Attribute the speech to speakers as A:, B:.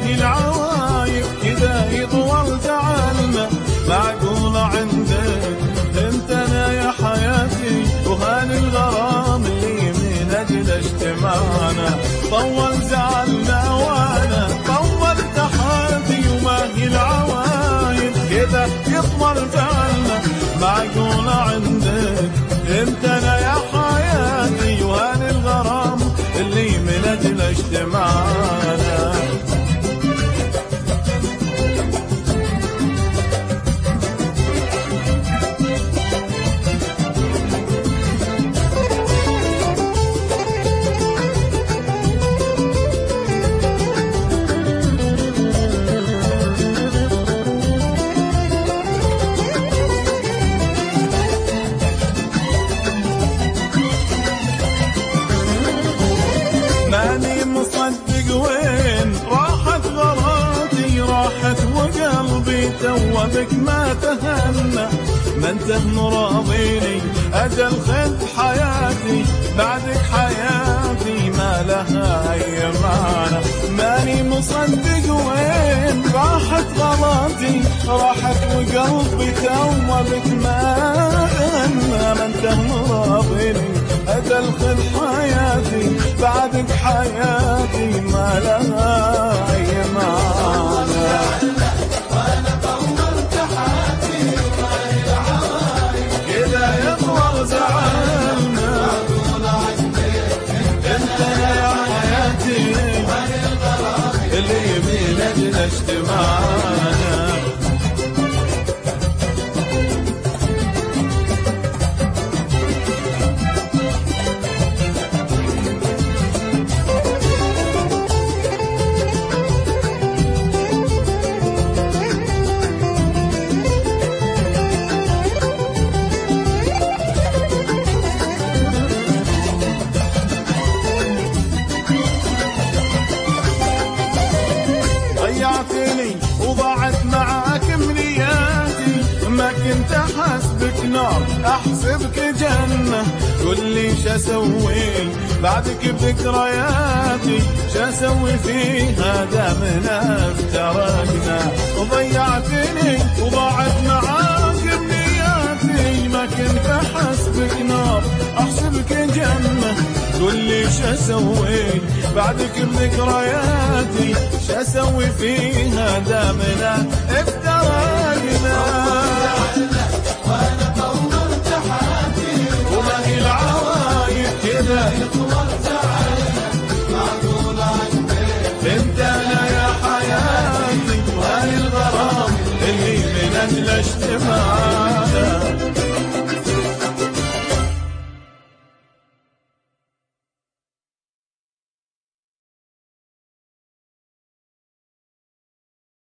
A: هي العوايب كذا يطول زعلنا معقولة عندك انت انا يا حياتي وهان الغرام اللي من اجل اجتماعنا طول زعلنا وانا طول تحاتي وما هي العوايب كذا يطول زعلنا معقولة عندك انت انا يا حياتي وهان الغرام اللي من اجل اجتماعنا ماني مصدق وين راحت غلاتي راحت وقلبي توا بك ما تهنى ما انت مراضيني اجل خذ حياتي بعدك حياتي ما لها اي معنى ماني مصدق وين راحت غلاتي راحت وقلبي توا بك ما تهنى ما انت مراضيني أجل خذ حياتي بعدك حياتي ما لها أي معنى وأنا طولت حياتي وما هي العوايب كذا يطول زعلنا أنت يا حياتي اللي من أجل اجتماعنا ضيعتني وضاعت معاك امنياتي ما كنت احسبك نار احسبك جنة قل لي شاسوي بعدك بذكرياتي شاسوي فيها دامنا افترقنا ضيعتني وضاعت معاك امنياتي ما كنت احسبك نار احسبك جنة قل لي شاسوي بعدك بذكرياتي شاسوي فيها دامنا افترقنا وانا طولت حياتي وما هي العوايب كذا يطول زعلنا معقولة عندك انت انا يا حياتي وهاي الغرام اللي من اجل اجتماعنا